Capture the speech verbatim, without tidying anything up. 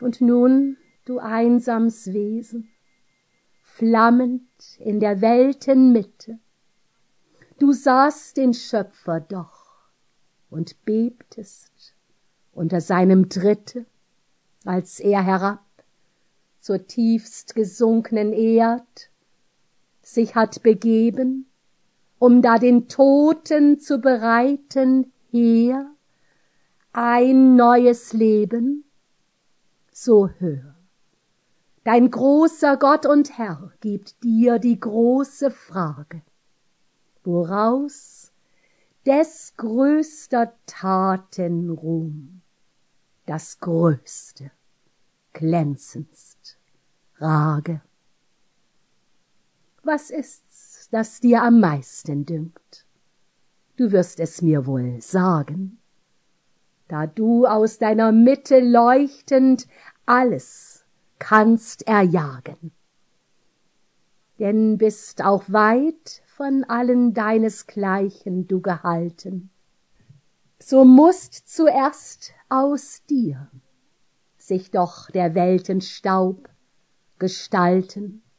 Und nun, du einsames Wesen, flammend in der Welten Mitte, du sahst den Schöpfer doch und bebtest unter seinem Tritte, als er herab zur tiefst gesunkenen Erd sich hat begeben, um da den Toten zu bereiten her ein neues Leben. So hör, dein großer Gott und Herr gibt dir die große Frage, woraus des größter Taten Ruhm das Größte, glänzendst rage. Was ist's, das dir am meisten dünkt? Du wirst es mir wohl sagen, da du aus deiner Mitte leuchtend alles kannst erjagen. Denn bist auch weit von allen deinesgleichen du gehalten, so mußt zuerst aus dir sich doch der Welten Staub gestalten,